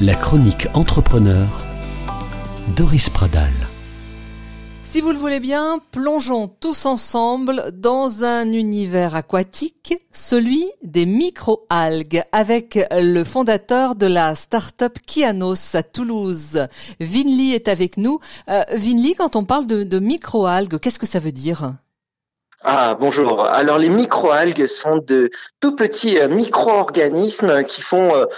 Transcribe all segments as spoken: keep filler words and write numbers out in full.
La chronique entrepreneur, Doris Pradal. Si vous le voulez bien, plongeons tous ensemble dans un univers aquatique, celui des micro-algues, avec le fondateur de la start-up Kianos à Toulouse. Vinly est avec nous. Euh, Vinly, quand on parle de, de micro-algues, qu'est-ce que ça veut dire ? Ah, bonjour. Alors, les micro-algues sont de tout petits euh, micro-organismes qui font euh,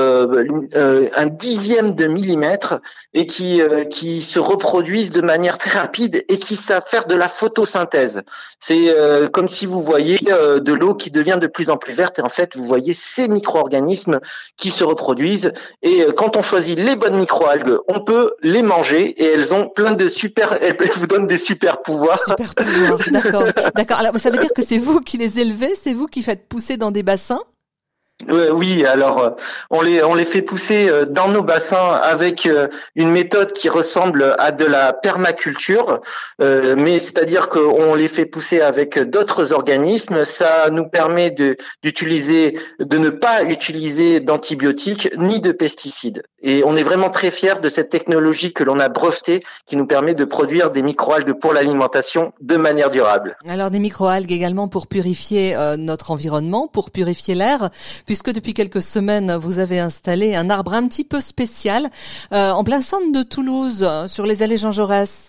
euh, un dixième de millimètre et qui euh, qui se reproduisent de manière très rapide et qui savent faire de la photosynthèse. C'est euh, comme si vous voyez euh, de l'eau qui devient de plus en plus verte et en fait, vous voyez ces micro-organismes qui se reproduisent et euh, quand on choisit les bonnes micro-algues, on peut les manger et elles ont plein de super, elles vous donnent des super pouvoirs. Super pouvoirs, d'accord. D'accord. Alors, ça veut dire que c'est vous qui les élevez, c'est vous qui faites pousser dans des bassins ? Euh, oui, alors euh, on les on les fait pousser euh, dans nos bassins avec euh, une méthode qui ressemble à de la permaculture, euh, mais c'est-à-dire qu'on les fait pousser avec d'autres organismes. Ça nous permet de d'utiliser, de ne pas utiliser d'antibiotiques ni de pesticides. Et on est vraiment très fiers de cette technologie que l'on a brevetée, qui nous permet de produire des microalgues pour l'alimentation de manière durable. Alors des microalgues également pour purifier euh, notre environnement, pour purifier l'air, puisque depuis quelques semaines, vous avez installé un arbre un petit peu spécial euh, en plein centre de Toulouse, sur les allées Jean Jaurès.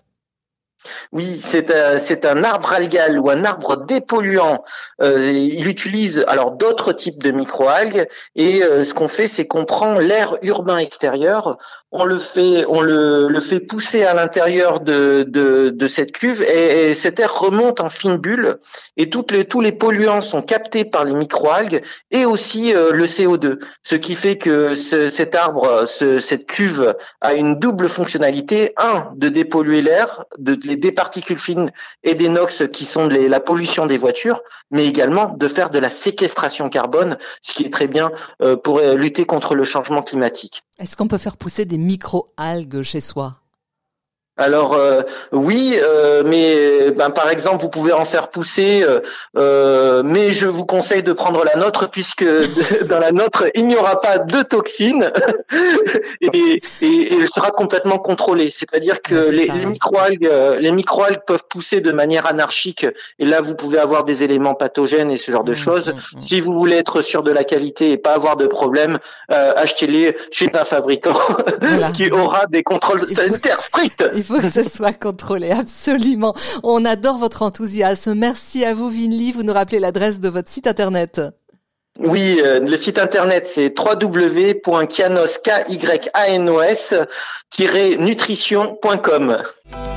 Oui, c'est un, c'est un arbre algal ou un arbre dépolluant. Euh, il utilise alors d'autres types de microalgues et euh, ce qu'on fait, c'est qu'on prend l'air urbain extérieur, on le fait, on le, le fait pousser à l'intérieur de, de, de cette cuve et, et cet air remonte en fines bulles et toutes les, tous les polluants sont captés par les microalgues et aussi euh, le C O deux, ce qui fait que ce, cet arbre, ce, cette cuve a une double fonctionnalité, un, de dépolluer l'air, de les des particules fines et des NOx qui sont les, la pollution des voitures, mais également de faire de la séquestration carbone, ce qui est très bien euh, pour euh, lutter contre le changement climatique. Est-ce qu'on peut faire pousser des micro-algues chez soi ? Alors euh, oui, euh, mais ben, par exemple vous pouvez en faire pousser, euh, euh, mais je vous conseille de prendre la nôtre puisque de, dans la nôtre il n'y aura pas de toxines et, et, et elle sera complètement contrôlée. C'est-à-dire que ouais, les, ça, les ouais. microalgues, les microalgues peuvent pousser de manière anarchique et là vous pouvez avoir des éléments pathogènes et ce genre de mmh, choses. mmh, mmh. Si vous voulez être sûr de la qualité et pas avoir de problème, euh, achetez-les chez un fabricant Voilà. qui aura des contrôles sanitaires stricts. Il faut que ce soit contrôlé, absolument. On adore votre enthousiasme. Merci à vous, Vinly. Vous nous rappelez l'adresse de votre site internet. Oui, euh, le site internet c'est w w w point kianos, K Y A N O S, nutrition point com.